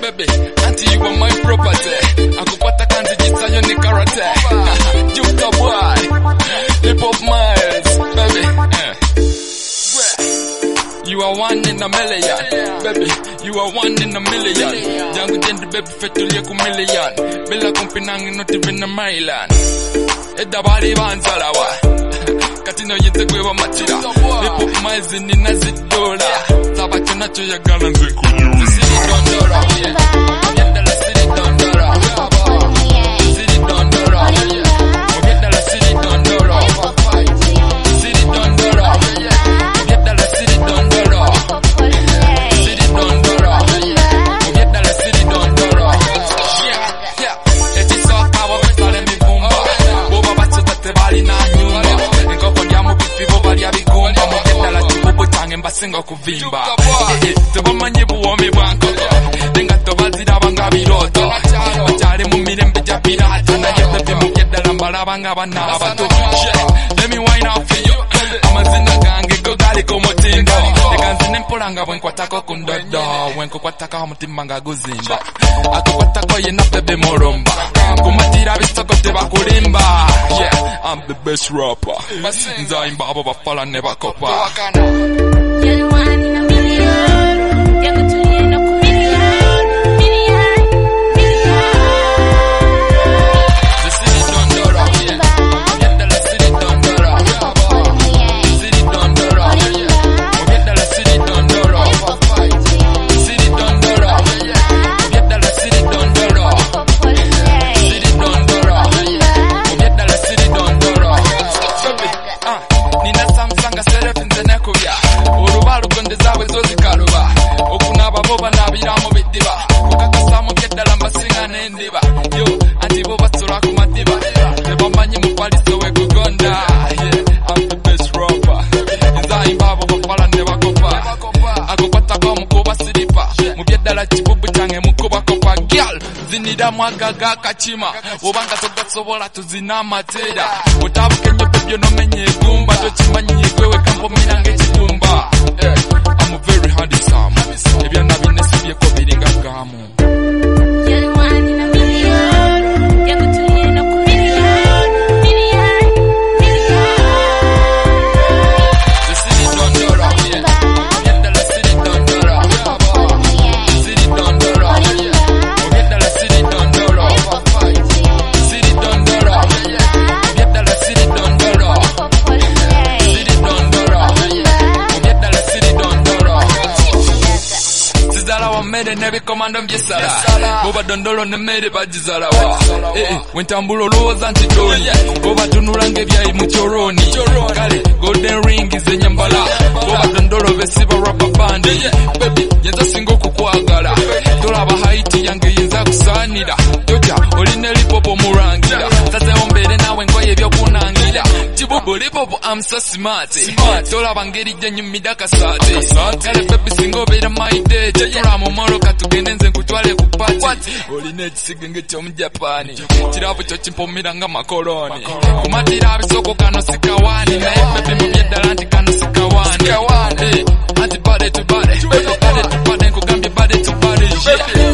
baby, auntie you are my property. Akupata kanzi jitayo ni karate. Juka boy, hip hop miles, baby. You are one in a million, baby. You are one in a million. Jangu jendi baby fetulia ku million. Bila kumpinangi not even a mailan. Edda bari banzalawa. Katino yite gwewa machira. Hip hop miles ni nazi dola. Saba chonacho ya gala nze kunyuri. City dondora, Obieta la city dondora. City dondora, Obieta la city dondora. City dondora, Obieta la city dondora. City dondora, Obieta la city dondora. Yeah, eti soka wabesale mivumba. Boba bacho tate bali na nyumba. Nkoko ndiamu bifibo bali ya bigumba. Obieta la chibubu change mbasinga kuvimba. Tebamanyi buwome bwankoko. Nengato bazira banga biroto. Bachale mu mirembe ja pirata. Na yepepe mugedda lambala banga bana abato. Let me wine up for you. Amazina gange go gali ko motindo. Ekanzine mpolanga bwenkwatako kundodo. Wenkukwataka omutima nga guzimba. Akukwatako yena bebe moromba. Kumatira bisoko tebakulimba. Yeah, I'm the best rapper. Nzaimba abo bafala ne bakopa. You're the one in a million. You're good to you, no million. The city dondora, yeah. Obieta la city dondora. City dondora, Obieta la city dondora. City dondora, Obieta la city dondora. City dondora, Obieta la city dondora. Nina Samsung serefinze nekubya. Urubaru konde zawe zozi karuba. Okunaba boba nabiramu bidiba. Kukakasamu keddala mbasinga n'endiba. Yo, anti boba sura ku madiba. Tebamanyi mupaliso we kugonda. Yeah, I'm the best rapper. Nzaimba abo bafala ne bakopa. Akukwatako mukuba siripa. Mubyeddala kibubu kyange mukuba kopa. Girl, zinira mwagaga kachima. Obanga togasobola tuzina amatera. Otabuke nnyo bebyo nomenye egumba. Tokimanyi yegwewe kampomira ng'ekibumba. I'm very handsome. Ebyana binesebyeko biringa gamu. You're the one in a million. You're good to you, no million. The city dondora, yeah. Obieta la city dondora. City dondora, Obieta la city dondora. City dondora, Obieta la city dondora. City dondora, Obieta la city dondora. Sizala wa mere nebikomando mbyesala. Boba dondolo ne mere bagizala wa. Wentambula olowooza nti toni. Boba tunulanga ebyayi mu choroni. Kale golden ring zenyambala. Boba dondolo besiba rubber band. Baby yenza singa okukwagala. Tolaba haiti yange yenza kusaanira. Joja olina lipopo murangira. Tazeho mbere nawe ngoye ebyokunangira. Kibubu lipopo I'm so smart. Tolaba ngeri gyenyumira kasaate. Kale baby singa obeera my day. Tetula mu moroka tugende nze nkutwale ku party. Olina ekisige ng'ekyomujapani. Kirabo kyo kimpomera nga makoloni. Kumatira abisoko kano sikawani. Naye baby mubyeddala nti kano sikawani. Anti bade to bade. Bade to bade nkugambye bade to bade. Yeah.